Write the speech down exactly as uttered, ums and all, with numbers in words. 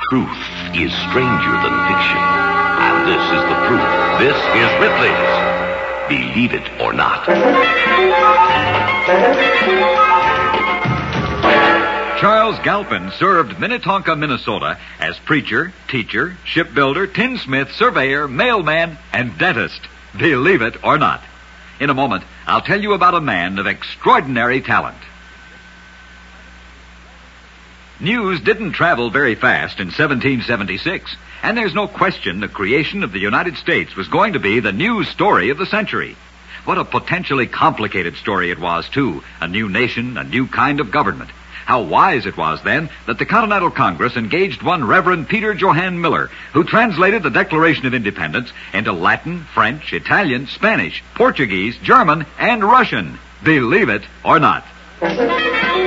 Truth is stranger than fiction, and this is the proof. This is Ripley's Believe It or Not. Charles Galpin served Minnetonka, Minnesota as preacher, teacher, shipbuilder, tinsmith, surveyor, mailman, and dentist. Believe it or not. In a moment, I'll tell you about a man of extraordinary talent. News didn't travel very fast in seventeen seventy-six, and there's no question the creation of the United States was going to be the news story of the century. What a potentially complicated story it was, too. A new nation, a new kind of government. How wise it was, then, that the Continental Congress engaged one Reverend Peter Johann Miller, who translated the Declaration of Independence into Latin, French, Italian, Spanish, Portuguese, German, and Russian. Believe it or not.